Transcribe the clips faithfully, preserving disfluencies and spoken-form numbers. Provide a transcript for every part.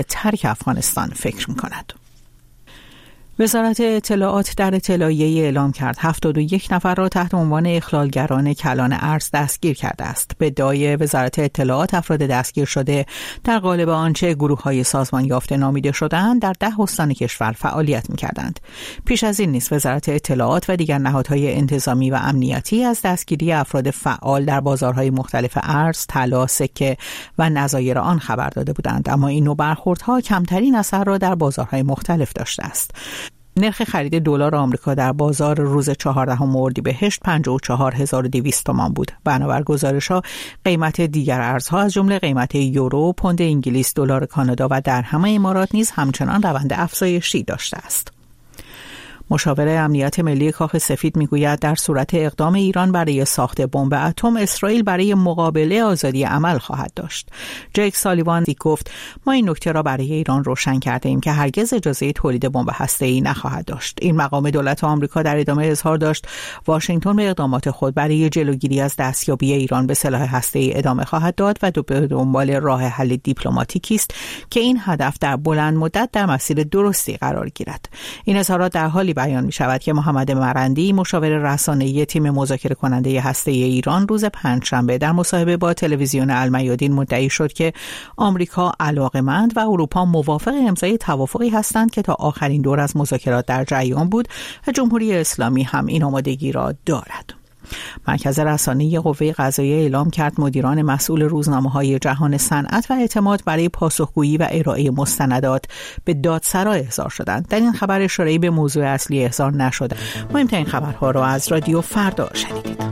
ترک افغانستان فکر می‌کند. وزارت اطلاعات در اطلاعیه‌ای اعلام کرد هفتاد و یک نفر را تحت عنوان اخلالگران کلان ارز دستگیر کرده است. به ادعای وزارت اطلاعات افراد دستگیر شده در قالب آنچه گروه‌های سازمان یافته نامیده شده‌اند در ده استان کشور فعالیت می‌کردند. پیش از این نیز وزارت اطلاعات و دیگر نهادهای انتظامی و امنیتی از دستگیری افراد فعال در بازارهای مختلف ارز، طلا، سکه و نظایر آن خبر داده بودند، اما این نوع برخوردها کمترین اثر را در بازارهای مختلف داشته است. نرخ خرید دلار آمریکا در بازار روز چهاردهم اردیبهشت پنجاه و چهار هزار و دویست تومان بود. بنابر گزارش‌ها قیمت دیگر ارزها از جمله قیمت یورو، پوند انگلیس، دلار کانادا و درهم امارات نیز همچنان روند افزایشی داشته است. مشاور امنیت ملی کاخ سفید میگوید در صورت اقدام ایران برای ساخت بمب اتم، اسرائیل برای مقابله آزادی عمل خواهد داشت. جیک سالیوان گفت ما این نکته را برای ایران روشن کرده ایم که هرگز اجازه تولید بمب هسته‌ای نخواهد داشت. این مقام دولت آمریکا در ادامه اظهار داشت واشنگتن به اقدامات خود برای جلوگیری از دستیابی ایران به سلاح هسته‌ای ادامه خواهد داد و به دنبال راه حل دیپلماتیکی است که این هدف در بلند مدت در مسیر درستی قرار گیرد. این اظهارات در حالی بیان می شود که محمد مرندی مشاور رسانه‌ای تیم مذاکره کننده هسته‌ای ایران روز پنجشنبه در مصاحبه با تلویزیون المیادین مدعی شد که آمریکا علاقه‌مند و اروپا موافق امضای توافقی هستند که تا آخرین دور از مذاکرات در جریان بود و جمهوری اسلامی هم این آمادگی را دارد. مرکز رسانه‌ای قوه قضاییه اعلام کرد مدیران مسئول روزنامه‌های جهان صنعت و اعتماد برای پاسخگویی و ارائه مستندات به دادسرا احضار شدند. در این خبر اشاره‌ای به موضوع اصلی احضار نشده. مهمترین خبرها را از رادیو فردا شنیدید.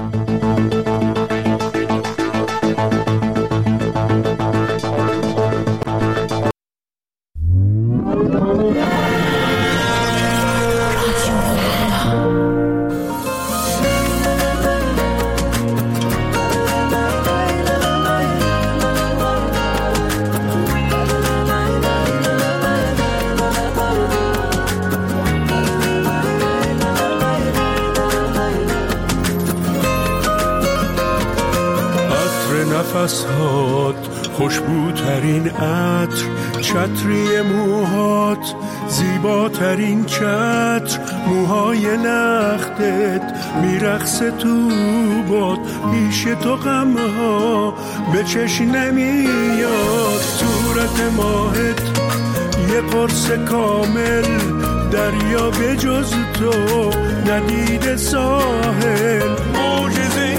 نفسات خوشبوترین عطر، چتری موهات زیباترین چتر، موهای لختت میرقصه تو باد، پیش تو غمها به چشم نمیاد، صورت ماهت یه قرص کامل، دریا به جز تو ندید ساحل، معجزه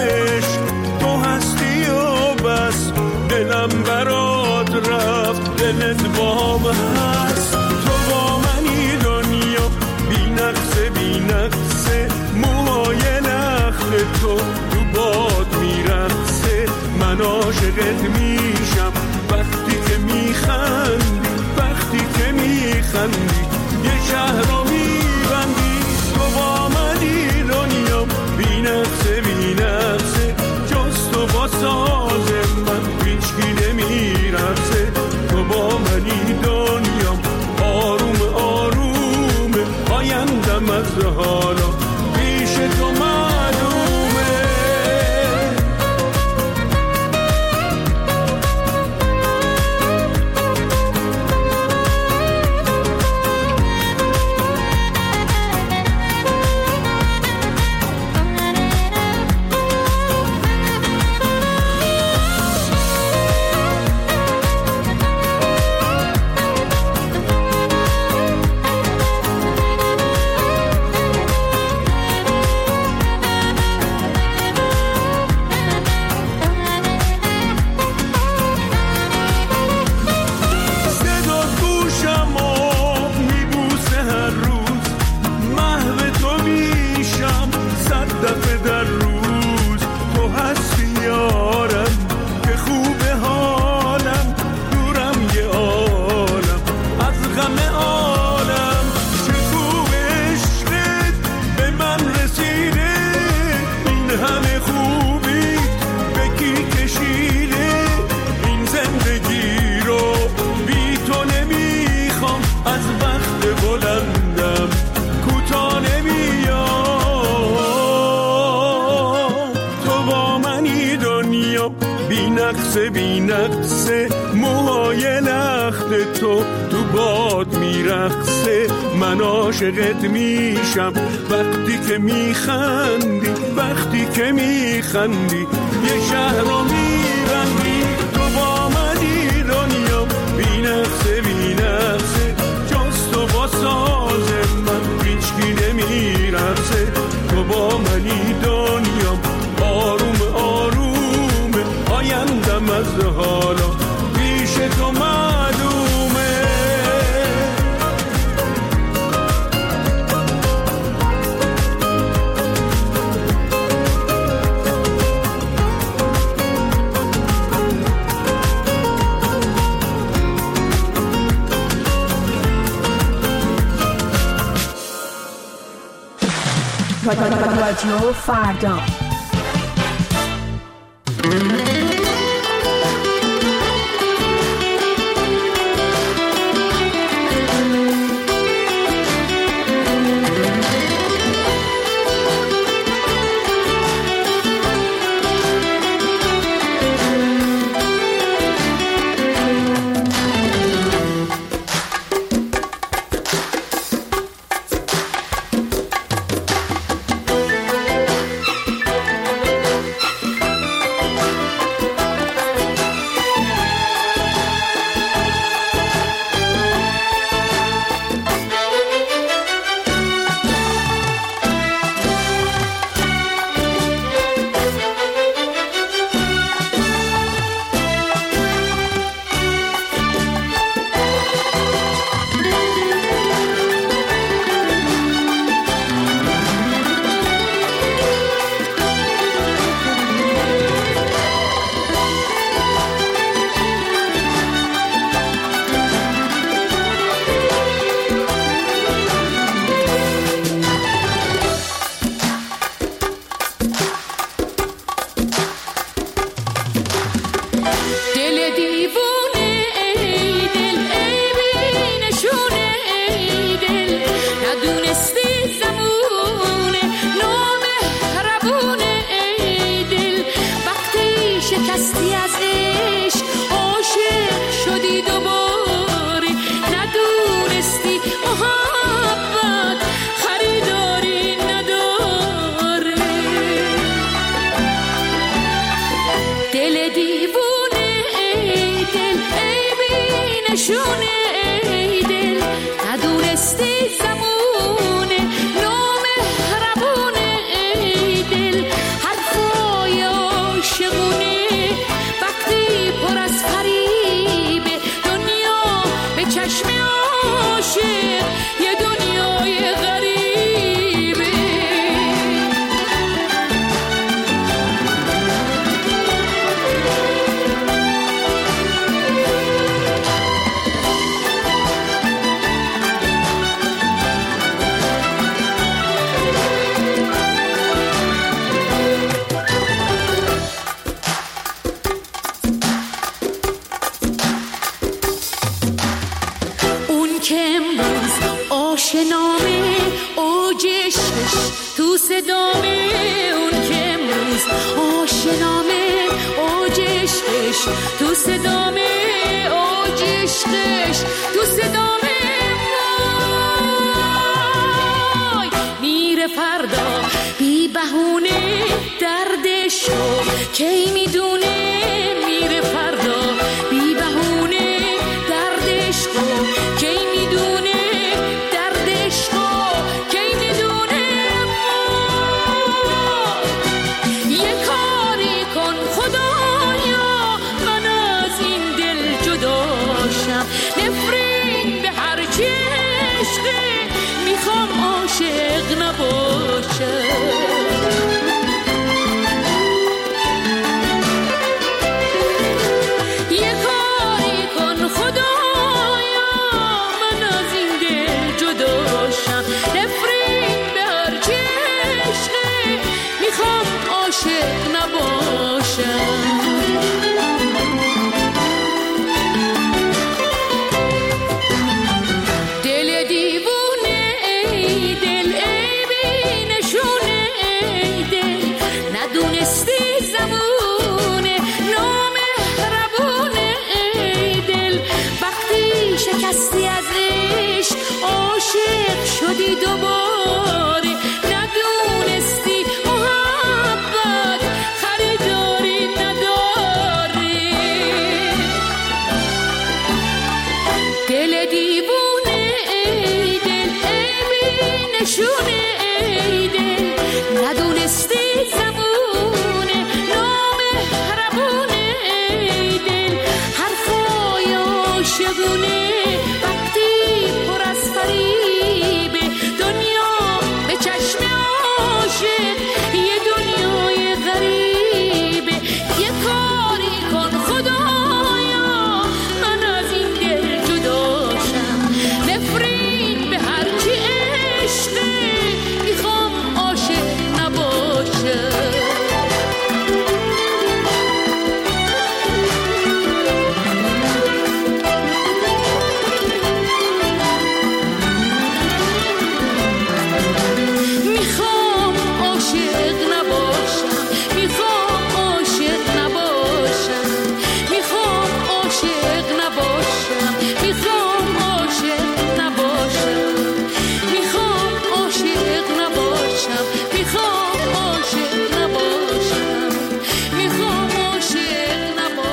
بس دلم برات رفت، دلت بام هست، تو با منی دنیا بی نقصه بی نقصه، موهای نخل تو تو باد میرقصه، من عاشقت میشم وقتی که میخندی، وقتی که میخندی یه شهر رو میبندی، تو با منی دنیا بی نقصه بی نقصه، جز تو با ساز من هیچکی نمیرسه، تو با منی دنیام آروم آروم، آیندم از حالا پیش تو معلومه. بی نقصه بی نقصه موهای بخت تو تو باد میرقصه. من عاشقت میشم وقتی که میخندی، وقتی که میخندی یه شهر رو میبندی. تو با منی دنیا بی نقصه بی نقصه، جز تو با ساز من هیچکی نمیرقصه. تو با منی دنیا آروم آروم، آیندم از حالا پیش تو معلومه. رادیو فردا. شکستی از عشق، عاشق شدی دوباره، ندونستی محبت خریداری نداره. دل دیوونه ای دل، عیبی نشونه ای دل، ندونستی زبونه نامهربونه ای دل، حرفای عاشقونه وقتی پر از فریبه، دنیا به چشم عاشق یه دنیای غریبه. یه کاری کن خدایا من از این دل جداشم، نفرین به هر کی عشقه میخوام عاشق نباشم. میخوام عاشق نباشم، میخوام عاشق نباشم، میخوام عاشق نباشم، میخوام عاشق نباشم، میخوام عاشق نباشم، میخوام عاشق نباشم، میخوام عاشق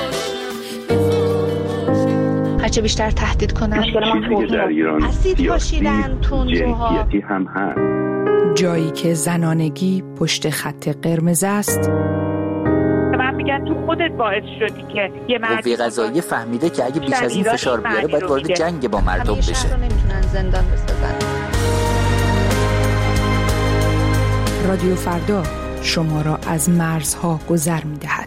نباشم. هرچه بیشتر تهدید کنن مشکل ما در ایران اسید پاشیدن تندروها، جنسیتی هم هست. جایی که زنانگی پشت خط قرمز است، من میگن تو خودت باعث شدی که یه مردی قوه قضاییه فهمیده که اگه بیش از این فشار بیاره باید وارد جنگ با مردم همه شهر بشه. رو نمیتونن زندان بسازن. رادیو فردا شما را از مرزها گذر می‌دهد.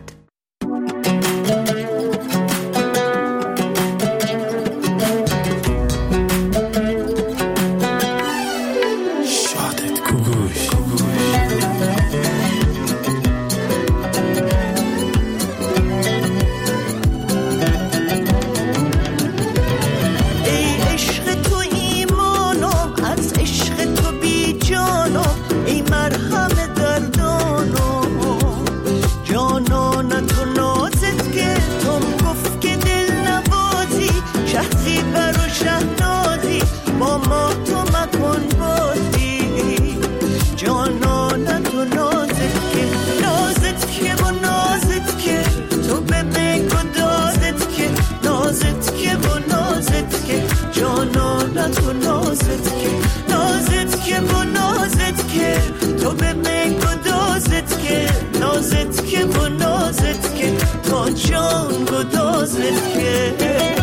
شادت کوگوش ای عشق تو ایمانم، از عشق تو بی جانم، ای مرهم دردانم، جانان تو نازت که تم گفت که دل نوازی، شهری بر و شهنازی با ما تو مکن بازی، جانان تو نازت که نازت که و نازت که تو به بگو دازت که نازت که و نازت که جانان تو نازت که نازت که و نازت که تو به بگو دازت که نازت که و نازت که تو جان گدازت که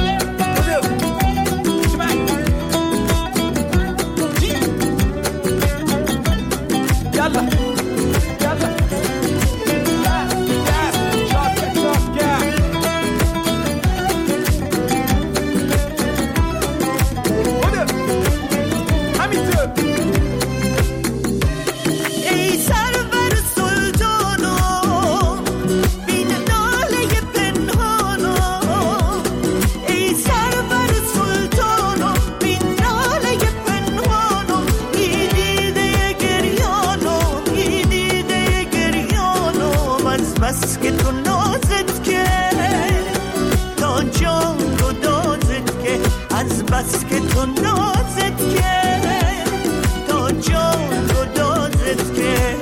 ای سرور سلطانم بین ناله پنهانم، ای سرور سلطانم بین ناله پنهانم، ای دیده گریانم، ای دیده گریانم، از بس که تو نازت که تا جان گدازت که، از بس که تو نازت که تا جان گدازت که،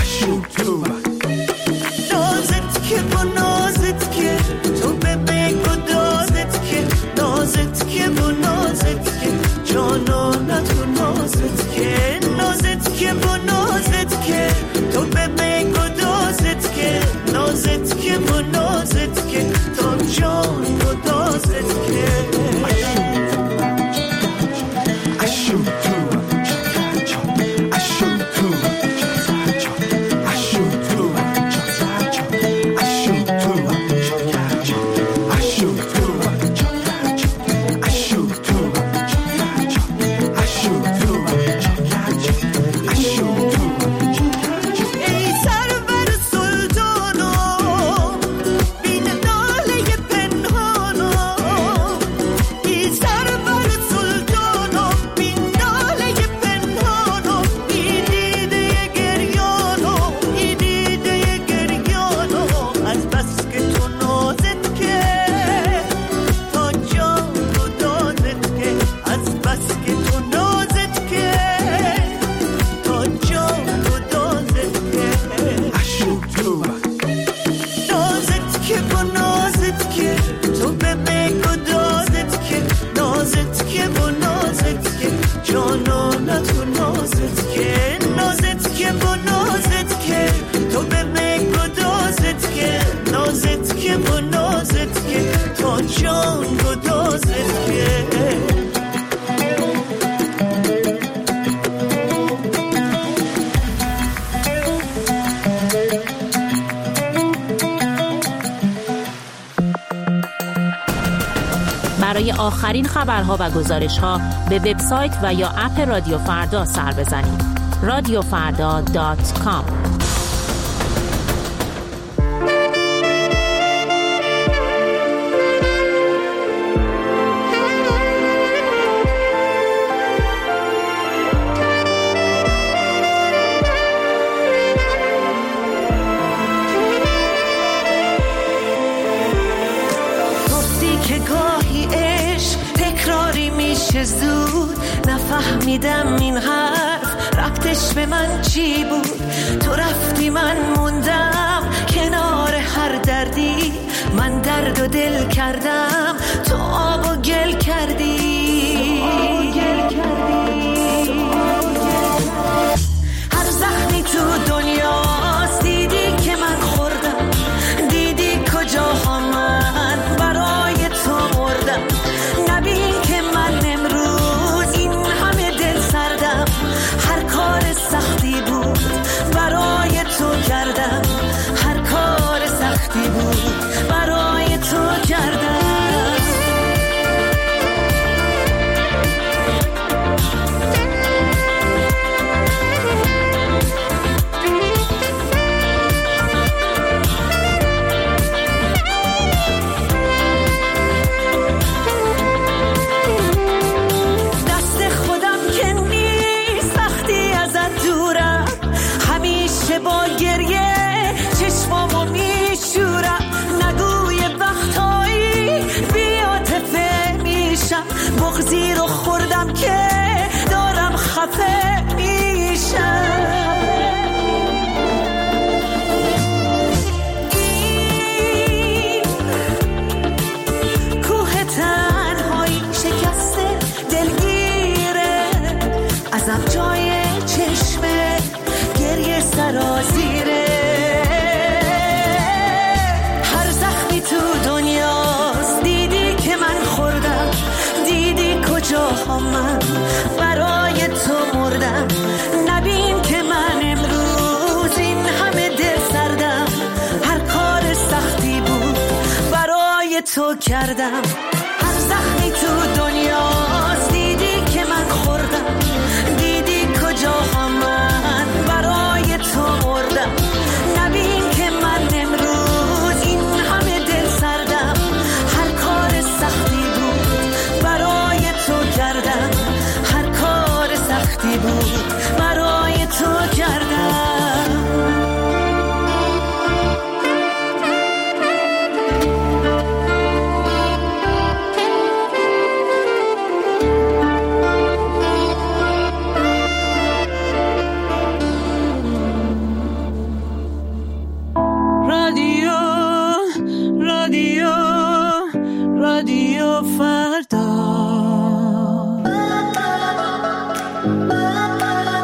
نازت که و نازت که تو به بگو دازت که، نازت که و نازت که جانان تو نازت که، نازت که و نازت که تو به بگو دازت که، نازت که و نازت که تا جان گدازت که. آخرین خبرها و گزارش‌ها به وبسایت و یا اپ رادیو فردا سر بزنید. رادیو فردا دات کام. زود نفهمیدم این حرف ربطش به من چی بود. تو رفتی من موندم کنار هر دردی، من درد و دل کردم تو آب و گل کردی. هر زخمی تو دنیاست دیدی که من خوردم، دیدی کجاها من برای تو مردم. نبین که من امروز این همه دل سردم، هر کار سختی بود برای تو کردم، هر کار سختی بود برای تو کردم. با گریه چشمامو میشورم، نگوی وقتایی بی‌عاطفه میشم، بغضی رو خوردم که دارم خفه میشم. این کوه تنهایی شکسته دلگیره، عذاب جای چشمه گریه سرازیره. هر زخمی تو دنیاست دیدی که من خوردم، دیدی کجاها من برای تو مردم. نبین که من امروز این همه دل سردم، هر کار سختی بود برای تو کردم. هر زخمی تو دنیاست دیدی که من خوردم، دیدی کجاها من برای تو مردم. نبین که من امروز این همه دل سردم، هر کار سختی بود برای تو کردم، هر کار سختی بود برای تو کردم. رادیو فردا.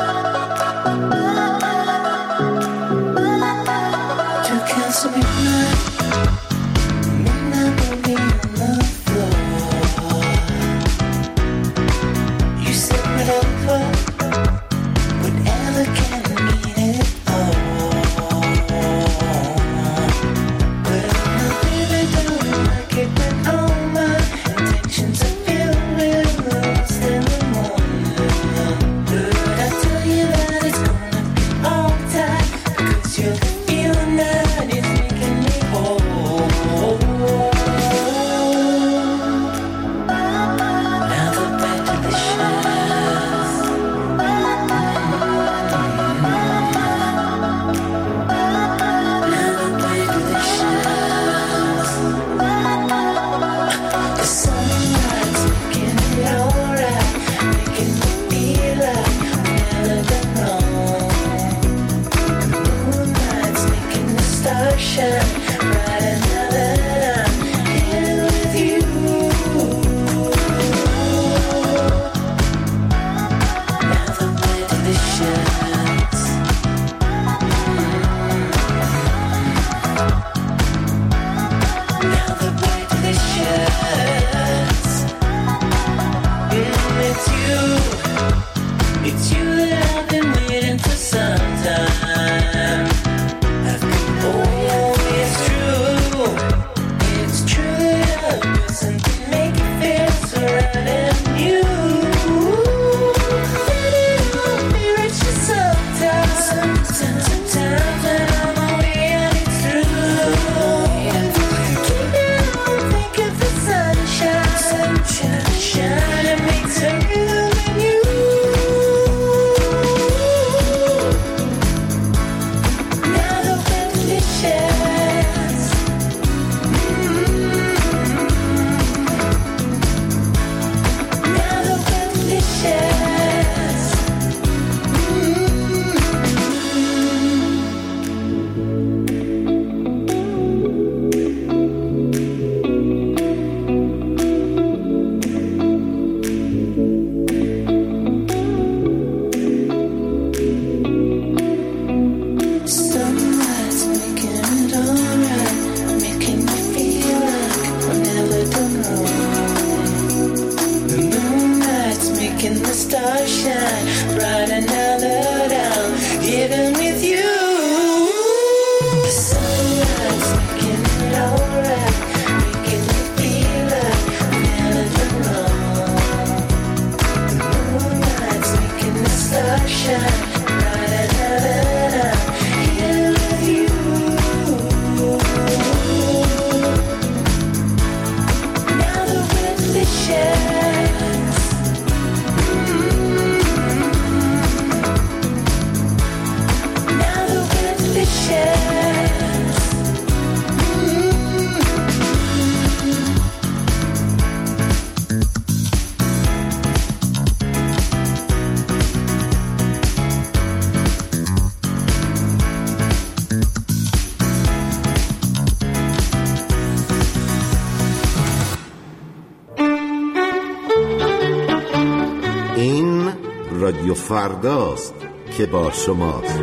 این رادیو فرداست که با شماست.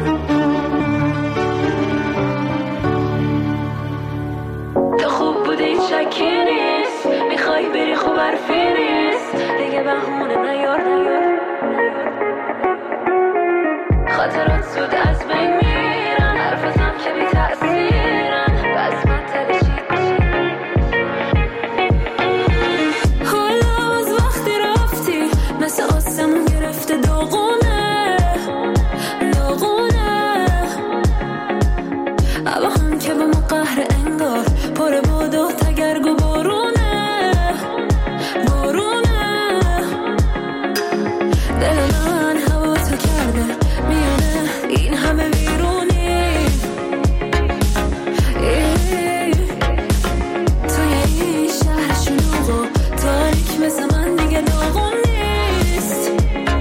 تو خوب بودی شکی نیست، میخوای بری خوب حرفی نیست، دیگه بهونه نیار نیار، خاطرات زود از بین میرن، حرفاتم که بی تأثیرن، بس من تلشید حالا از وقتی رفتی مثل آسمون گرفته داغونه داغونه، اما هم که به ما قهر انگار پر باد و تگرگ و بارونه بارونه، دل من هوا تو کرده میونه این همه بیرونی، توی این شهر شلوغ و تاریک مثل من دیگه داغون نیست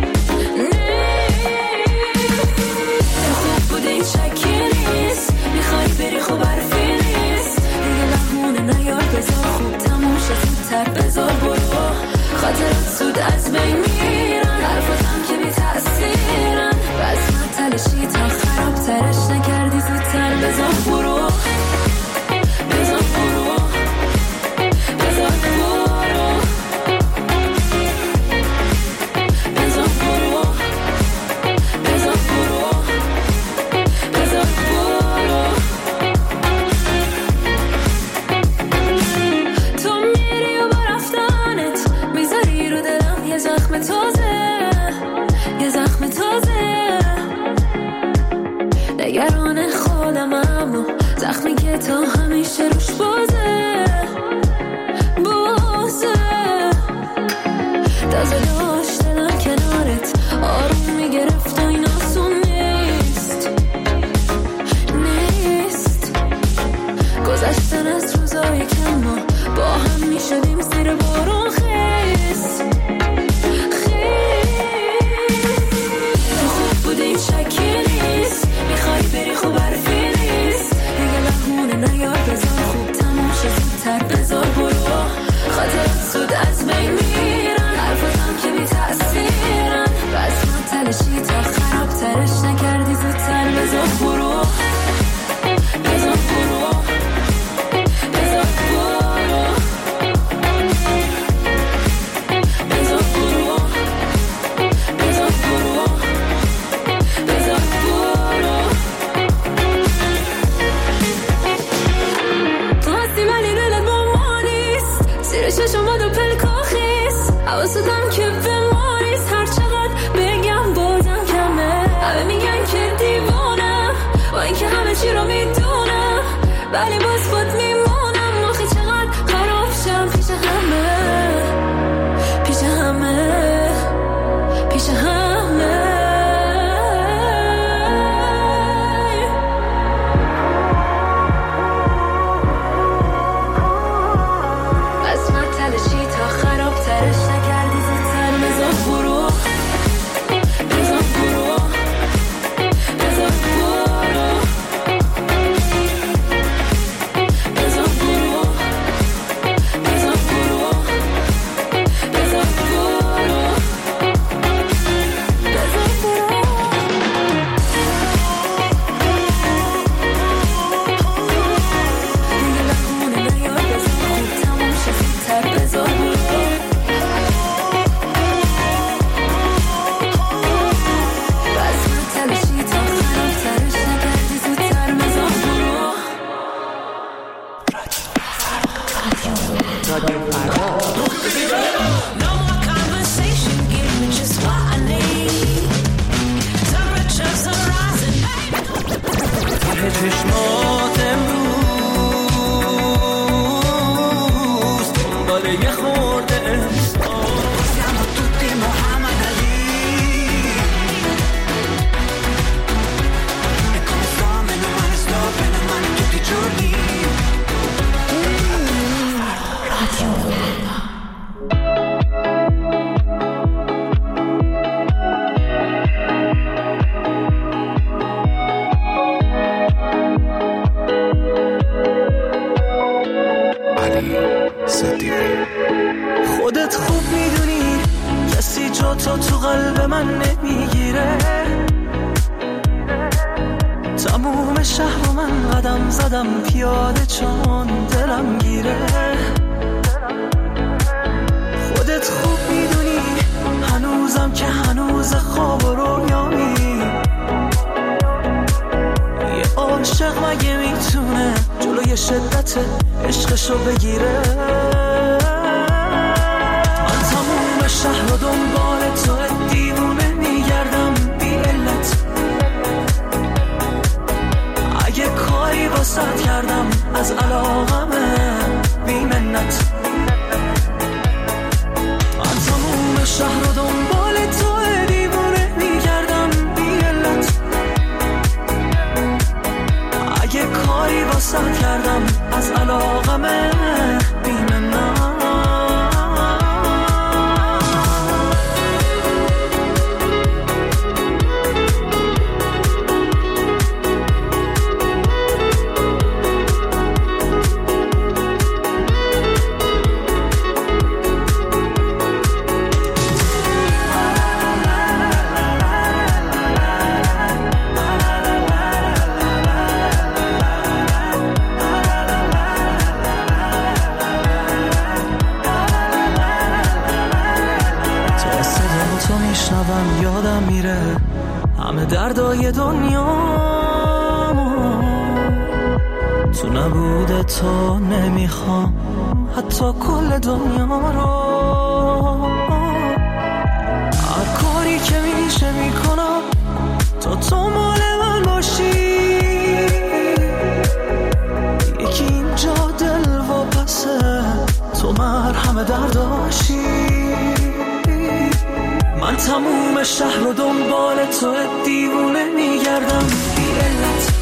تو خوب بودی شکی نیست، میخوای بری خوب حرفی نیست، دیگه بهونه نیار، بذار خوب تموم شه زودتر، بذار برو، خاطرات زود از بین میرن، حرفاتم که بی تأثیرن، بس من تلشی تا خراب ترش نکردی زودتر، بذار برو بذار برو بذار برو بذار برو بذار برو بذار برو، تو میری و با رفتنت میذاری رو دلم یه زخم تازه یه زخم تازه، نگران خودم اما زخمی که تا همیشه روش بازه بازه، تازه داشت دلم کنارت آروم میگرفت و این آسون نیست نیست، گذشتن از روزای کم ما با هم میشدیم زیر بارون خیس تو خوب بودی شکی نیست، میخوای بری خوب حرفی نیست، دیگه بهونه نیار، بذار خوب تموم شه زودتر، بذار برو، خاطرات زود از بین میرن، حرفاتم که بی تأثیرن، بس من تلشی تا خراب ترش نکردی زودتر، بذار برو بذار برو بذار برو بذار برو بذار برو بذار برو، تو هستی ولی دلت با ما نیست، زیر چشم باد و پلکا خیس، حواستم که به ما نیست، هر چقدر بگم بازم کمه، همه میگن که دیوانم با این که همه چی رو میدونم، ولی باز باد میمونم، آخه چقدر خراب شم پیش همه پیش همه پیش همه، بس من تلشی تا خراب ترش نکردی زودتر، بذار برو بذار برو بذار برو جا تو تو قلب من نمیگیره. تموم شهر و من قدم زدم پیاده چون دلم گیره. خودت خوب میدونی هنوزم که هنوز خواب و رویامی. یه عاشق مگه میتونه جلوی شدت عشقشو بگیره؟ من تموم شهر و دنبال تو دیوونه میگردم بی علت. اگه کاری واسط کردم از علاقمه بی منت. من تموم شهر و دنبال تو دیوونه میگردم بی علت. اگه کاری واسط کردم از علاقمه بی منت. یادم میره همه دردای دنیا تو نبوده تو نمیخوام حتی کل دنیا رو. هر کاری که میشه میکنم تا تو مال من باشی. یکی اینجا دل و پسه تو مرهم درداشی. من تموم شهر و دنبال تو دیوونه میگردم بی علت.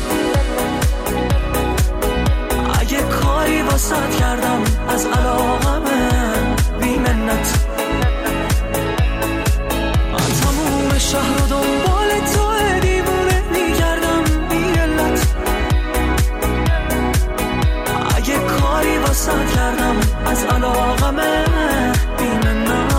اگه کاری واسط کردم از علاقمه بی منت. من تموم شهر و دنبال تو دیوونه میگردم بی علت. اگه کاری واسط کردم از علاقمه بی منت.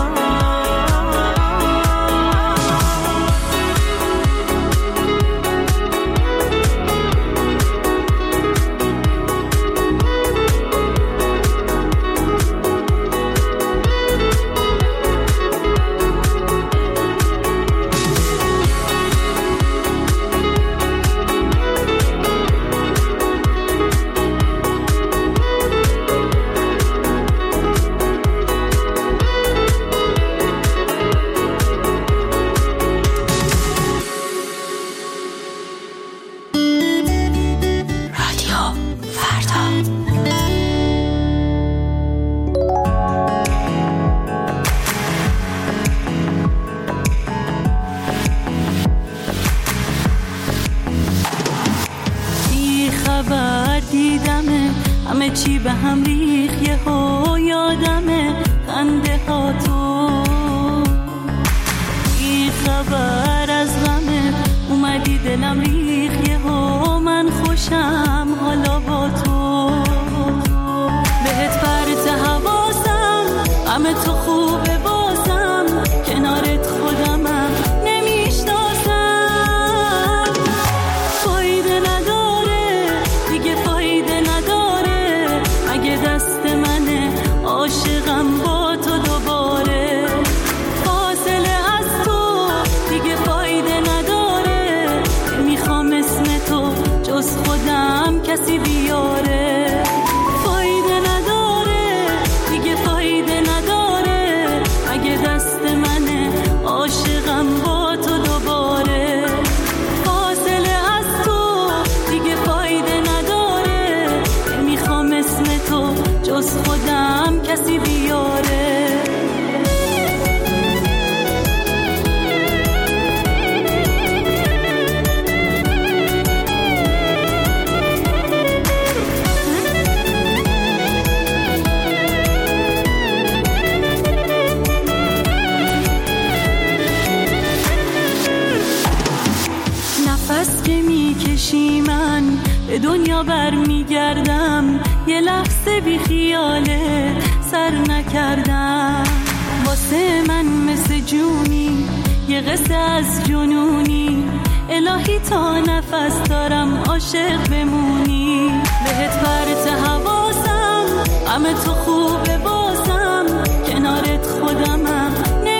چی به هم ریخ یه ها یادمه خنده ها تو. این خبر از غمه اومدی دلم ریخ یه ها من خوشم حالا با تو. بهت پرت حواسم غم تو خوبه بازم کنارت خودمم نمیشناسم. فایده نداره دیگه فایده نداره اگه دست منه عاشقم با تو دوباره. فاصله از تو دیگه فایده نداره میخوام اسم تو جز خودم کسی بیاره. فایده نداره دیگه فایده نداره اگه دست منه عاشقم با تو دوباره. فاصله از تو دیگه فایده نداره میخوام اسم تو جز خودم کسی بیاره. نفس که میکشی من به دنیا برمیگردم یه لحظه بی خیاله سر نکردم. واسه من مثل جونی یه قصه از جنونی الهی تا نفس دارم عاشق بمونی بهت پرت حواسم غم تو خوبه بازم کنارت خودمم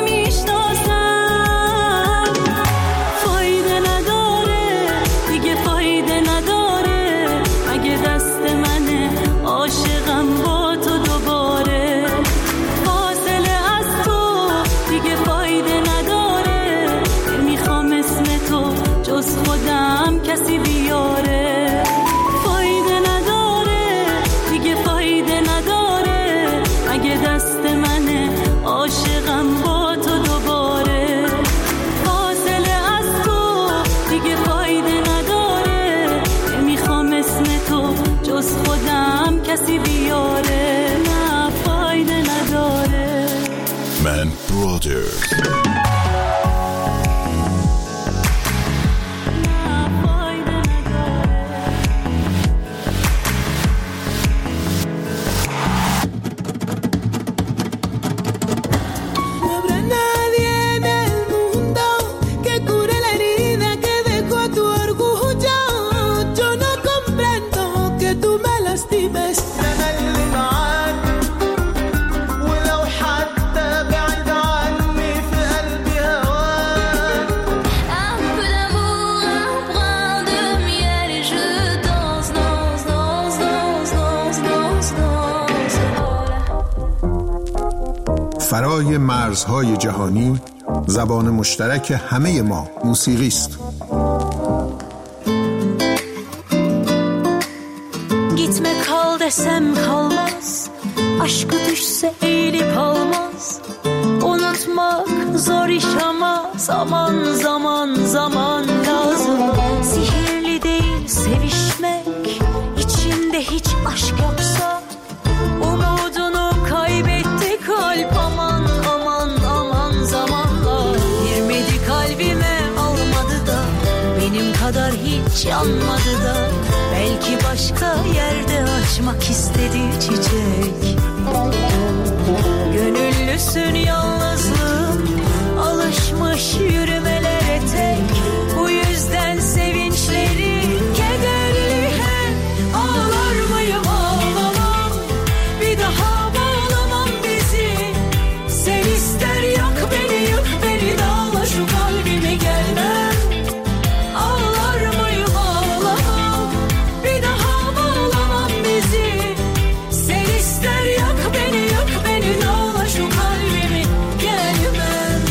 نمیشناسم فایده نداره دیگه فایده نداره اگه دست منه عاشقم با تو دوباره فاصله از تو دیگه فایده نداره میخوام اسم تو جز خودم کسی بیاره فایده نداره دیگه فایده نداره اگه دست منه عاشقم با تو دوباره فاصله از تو دیگه فایده نداره میخوام اسم تو جز خودم کسی بیاره نه فایده نداره من برادرز فرای مرزهای جهانی زبان مشترک همه ما موسیقی است. Gitme kal desem kalmaz aşkı düşse eğilip almaz unutmak zor iş ama zaman zaman zaman lazım sihirli değil sevişmek içinde hiç aşk yoksa umudunu kaybetti kalp aman aman aman zamanla girmedi kalbime almadı da benim kadar hiç yanmadı da belki başka yerde açmak istedi çiçek gönüllüsün yalnızlığım alışmış yürümelere tek bu yüzden sevinçleri kederli hep ağlar mıyım ağlamam bir daha bağlamam bizi sen ister yak beni yık beni dağla şu kalbimi gelmem ağlar mıyım ağlamam bir daha bağlamam bizi sen ister yak beni yık beni dağla şu kalbimi gelmem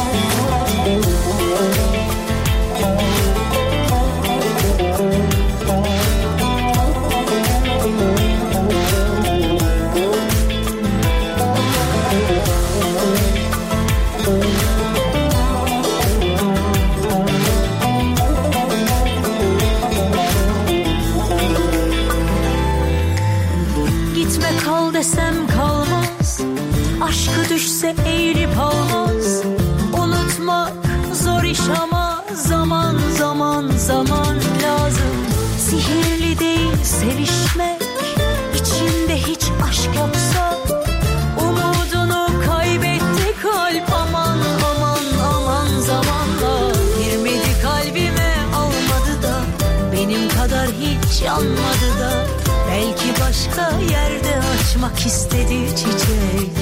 Gitme kal desem kalmaz aşkı düşse eğilip almaz unutmak zor iş ama zaman zaman zaman lazım sihirli değil sevişmek içinde hiç aşk yoksa umudunu kaybetti kalp aman aman aman zamanla girmedi kalbime almadı da benim kadar hiç yanmadı da belki başka yerde açmak istedi çiçek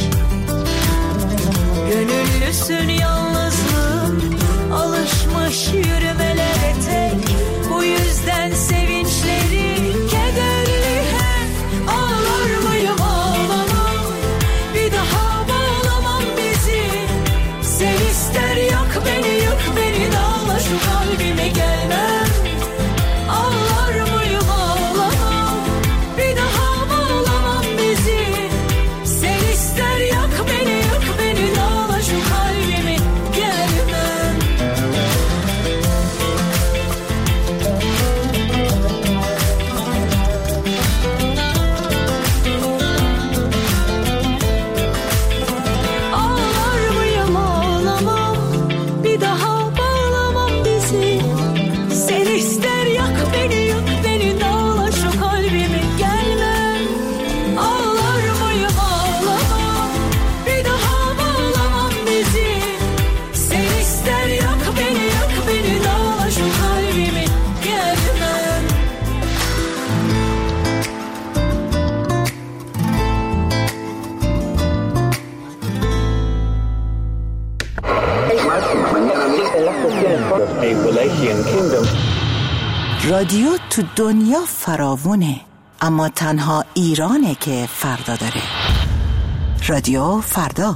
gönüllüsün yalnızlığım alışmış yürümelere tek bu yüzden sevinçleri kederli hep ağlar mıyım ağlamam bir daha bağlamam bizi sen ister yak beni yık beni dağla şu kalbime gelmem ağlar mıyım ağlamam bir daha bağlamam bizi sen ister yak beni yık beni dağla şu kalbimi gelmem ağlar mıyım ağlamam bir daha bağlamam bizi رادیو تو دنیا فراوونه، اما تنها ایرانه که فردا داره. رادیو فردا.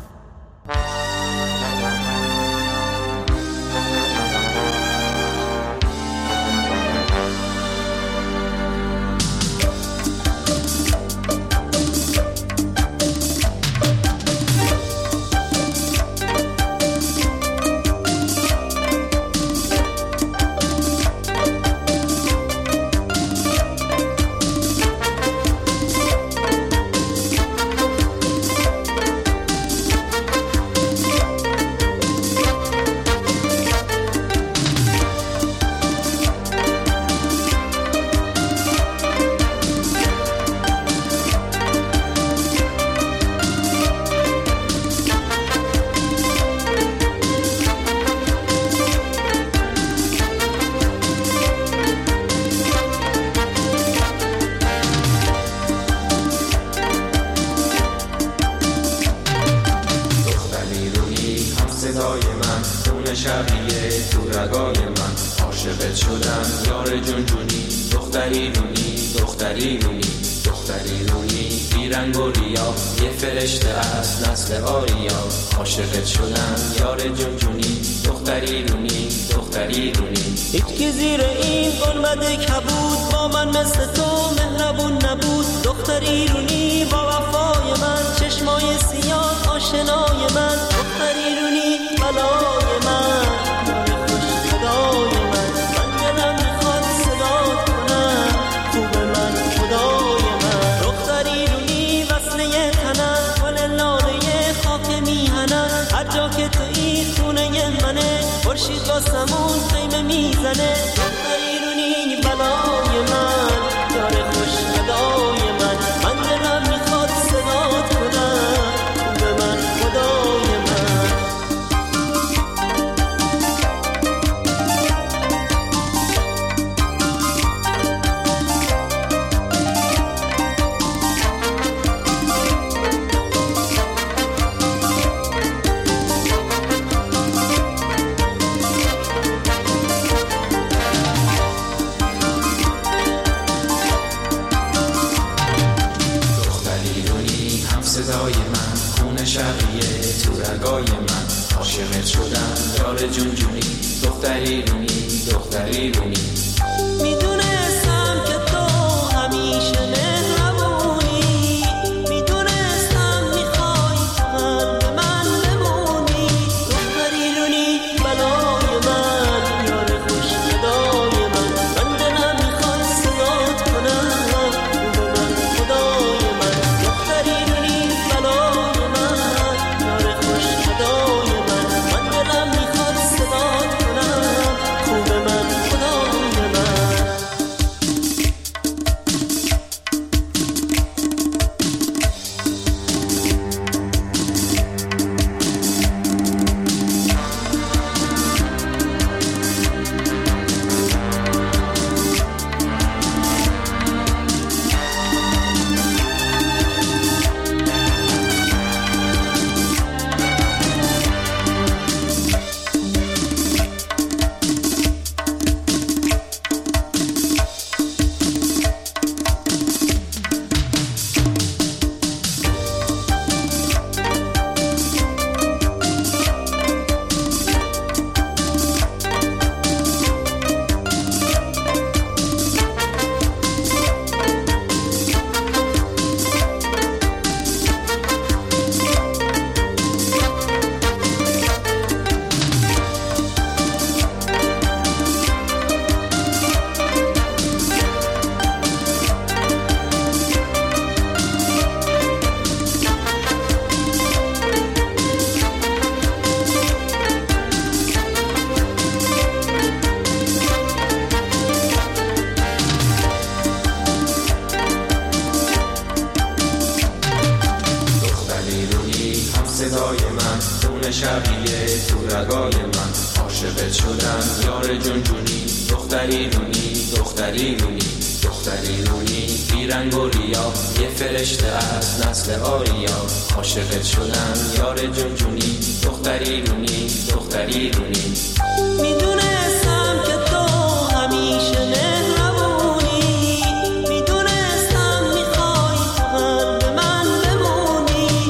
یه فرشته از نسل آریا، عاشقت شدم یار جون جونی دختری رونی دختری رونی میدونستم که تو همیشه مهربونی میدونستم میخوای تو هم به من بمونی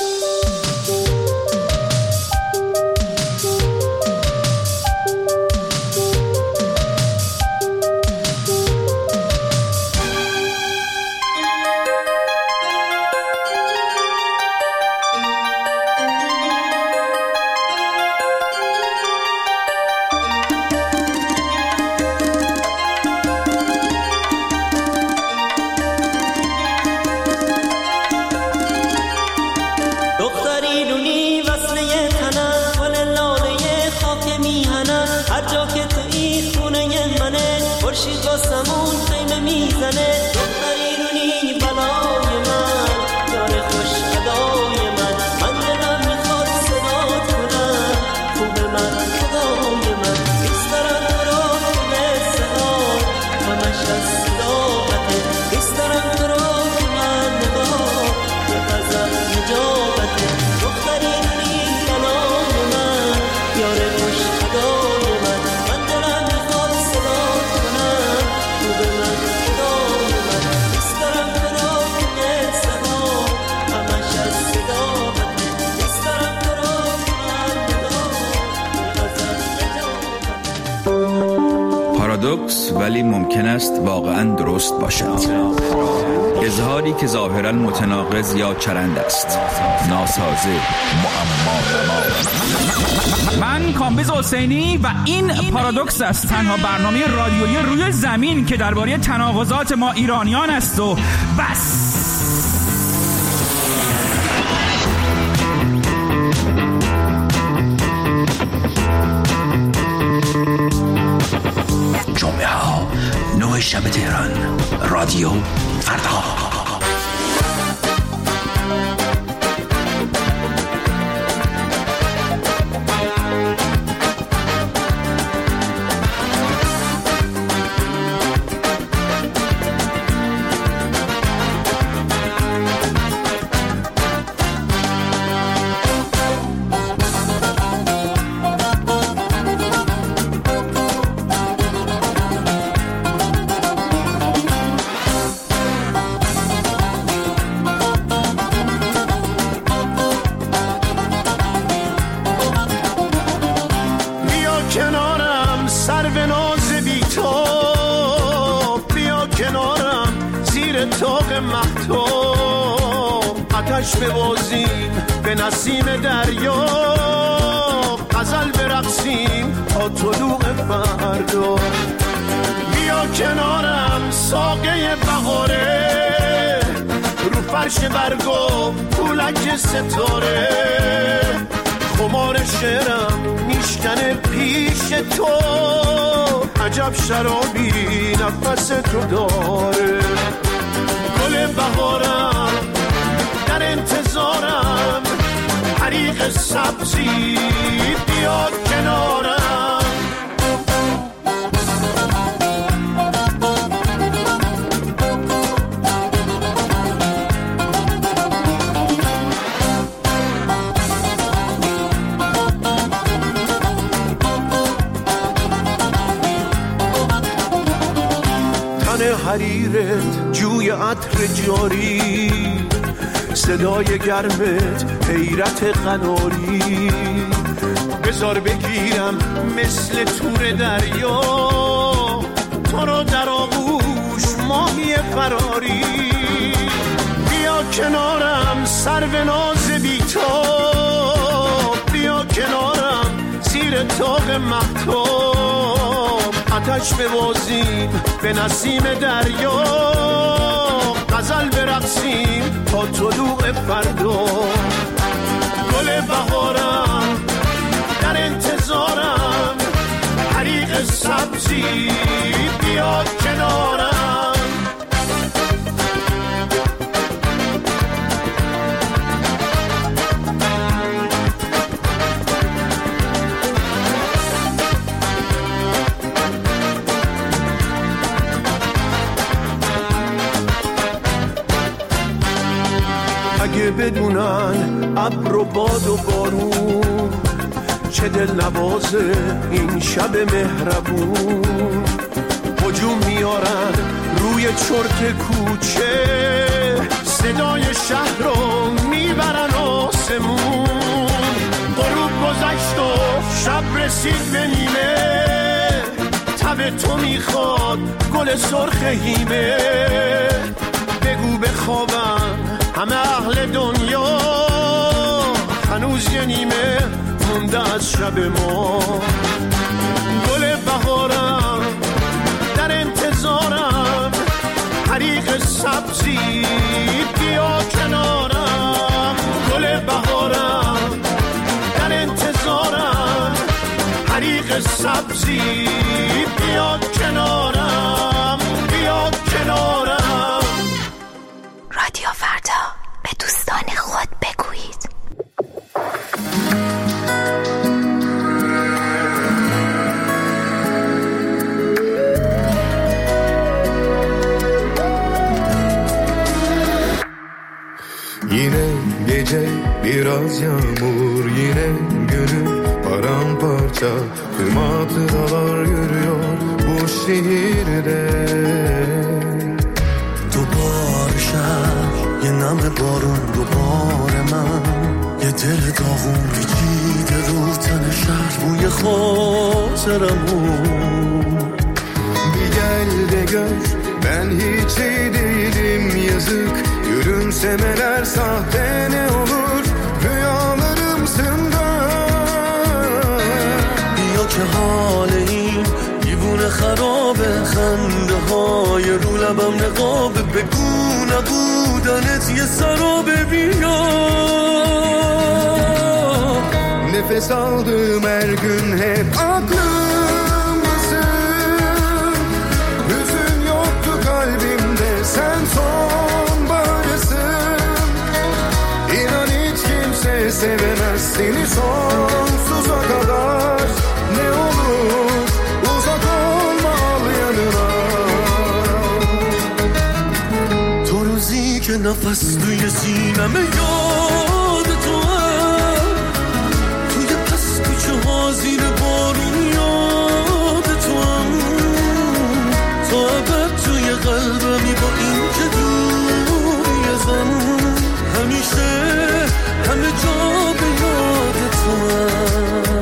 پارادوکس ولی ممکن است واقعا درست باشد. اظهاری که ظاهرا متناقض یا چرند است، ناسازه، معما. من کامبیز حسینی و این پارادوکس است، تنها برنامه رادیویی روی زمین که درباره تناقضات ما ایرانیان است و بس. جمعه ها نه شب تهران، رادیو فردا. ببازیم به نسیم دریا، غزل برقصیم تا طلوع فردا. بیا کنارم ساقه بهاره، رو فرش برگو پولک ستاره، خمار شعرم میشکنه پیش تو، عجب شرابی نفس تو داره. گل بهارم در انتظارم، حریق سبزی بیا کنارم. تن حریرت جوی عطر جاری، صدای گرمت حیرت قناری، بذار بگیرم مثل تور دریا، تو رو در آغوش ماهی فراری. بیا کنارم سرو ناز بی‌تاب، بیا کنارم زیر طاق مهتاب، آتش ببازیم به نسیم دریا، غزل برقصیم تا طلوع فردا. گل بهارم در انتظارم، حریق سبزی بیا کنارم. اگه بدونن ابر و باد و بارون، چه دل نوازه این شب مهربون. هجوم میارن روی چرت کوچه، صدای شهر رو میبرن آسمون. غروب گذشت و شب رسید به نیمه، تب تو میخواد گل سرخ هیمه. بگو بخوابن همه اهل دنیا، هنوز یه نیمه مونده از شب ما. گل بهارم در انتظارم، حریق سبزی بیا کنارم. گل بهارم در انتظارم، حریق سبزی بیا کنارم، بیا کنارم. رادیو فردا، به دوستان خود بگویید. Yine gece biraz yağmur, yine gönül paramparça. Tüm hatıralar yürüyor bu şehirde. دوباره شب یه نم بارون، دوباره من یه دل داغون پیچیده رو تن شهر، بوی خاطرمون. Bir gel de gör ben hiç iyi değilim, yazık. Gülümsemeler sahte ne olur, rüyalarımsın da. بیا که حال این دیوونه خرابه، خنده های رو لبم نقابه. بگو نبودنت یه سرابه. بیا Nefes aldığım her gün hep aklımdasın. Hüzün yoktu kalbimde, sen sonbaharsın. İnan hiç kimse sevemez seni sonsuza kadar. Ne olur uzak olma, al yanına. تو روزی که نفس توی سینمه یاد تو هم، توی پس کوچه ها زیر بارون یاد تو هم. تا ابد توی قلبمی با این که دوری ازم، همیشه همه جا به یاد تو هم.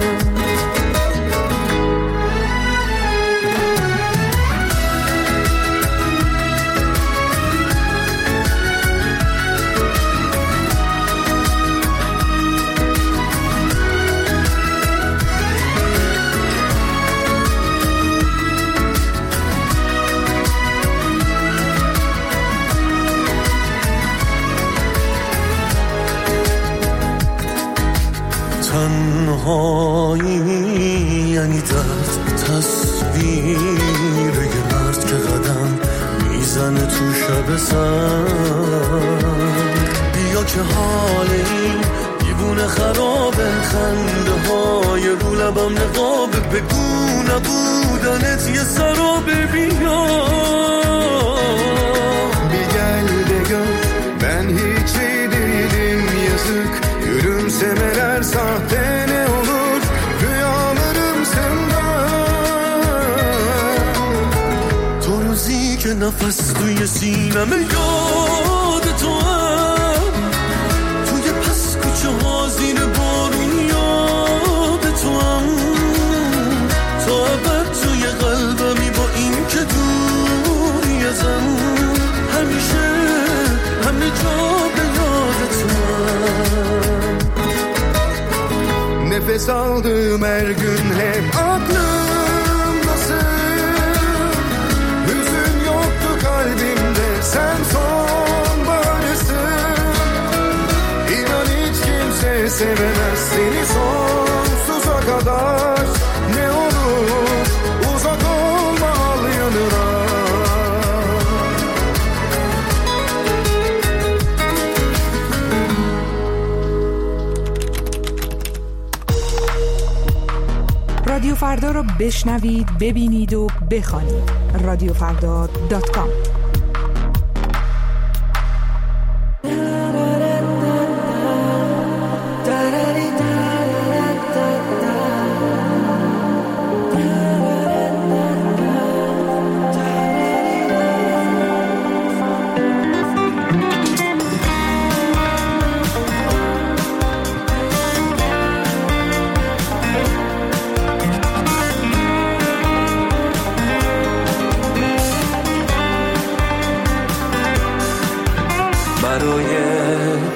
تنهایی یعنی درد، تصویر یه مرد که قدم میزنه تو شب سرد. بیا که حال این دیوونه خرابه، خنده های رو لبم نقابه. بگو نبودنت یه سرابه. بیا Bir gel de gör ben hiç iyi değilim, yazık. Gülümsemeler sahte ne olur, rüyalarımsın da. تو روزی که نفس توی سینمه یاد تو هم، توی پس کوچه ها زیر بارون یاد تو هم. تا ابد توی قلبمی با این که دوری ازم، همیشه همه جا به یاد تو هم. Nefes aldığım her gün hep aklımdasın. Hüzün yoktu kalbimde, sen sonbaharsın. İnan hiç kimse sevemez seni sonsuza kadar. Ne olur uzak olma, al yanına. رادیو فردا رو بشنوید، ببینید و بخوانید. رادیو فردا دات کام.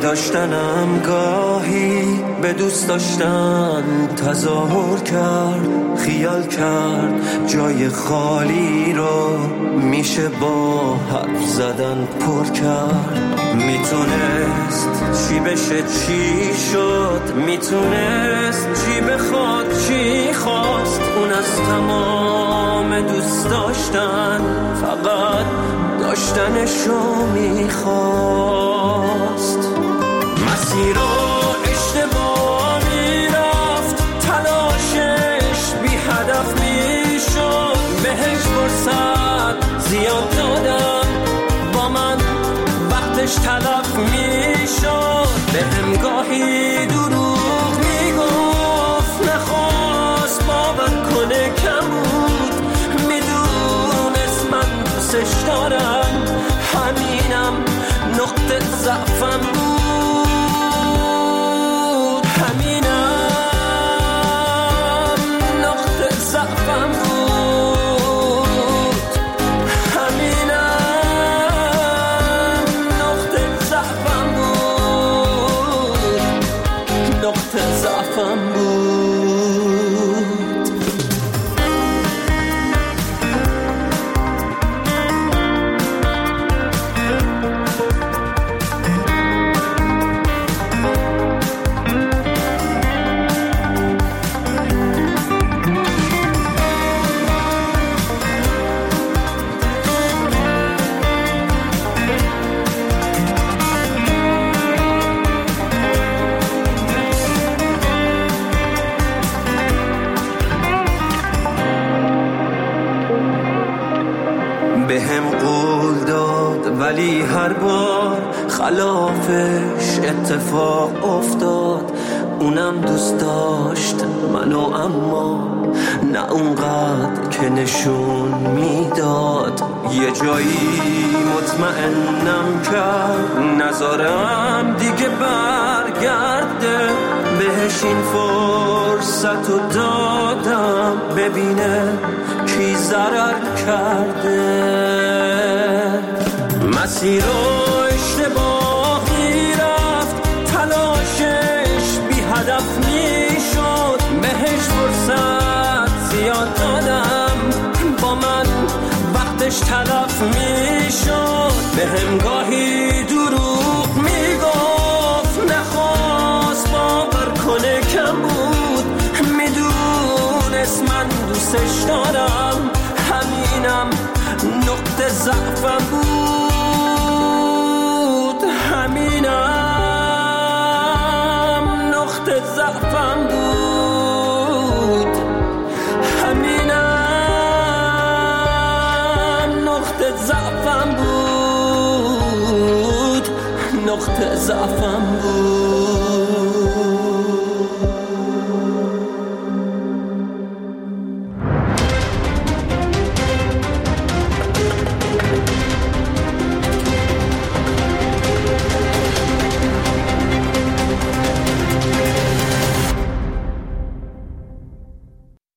داشتنم گاهی به دوست داشتن تظاهر کرد، خیال کرد جای خالی رو میشه با حرف زدن پر کرد. میتونست چی بشه چی شد، میتونست چی بخواد چی خواست. اون از تمام دوست داشتن فقط داشتنشو میخواست. مسیر رو اشتباه میرفت، تلاشش بی هدف میشد. بهش فرصت زیاد دادم، با من وقتش تلف میشد. به هم گاهی دروغ میگفت، نخواست باور کنه کم بود. میدونست من دوستش دارم، همینم نقطه ضعفم بود. همینم نقطه ضعفم بود. ولی هر بار خلافش اتفاق افتاد. اونم دوست داشت منو، اما نه اونقدر که نشون میداد. یه جایی مطمئنم کرد نذارم دیگه برگرده. بهش این فرصت رو دادم ببینه کی ضرر کرده. مسیر رو اشتباهی رفت، تلاشش بی هدف میشد. بهش فرصت زیاد دادم، با من وقتش تلف میشد. به هم گاهی دروغ میگفت، نخواست باور کنه کم بود. میدونست من دوستش دارم، همینم نقطه ضعفم بود. همینم نقطه ضعفم بود. همینم نقطه ضعفم بود. نقطه ضعفم بود.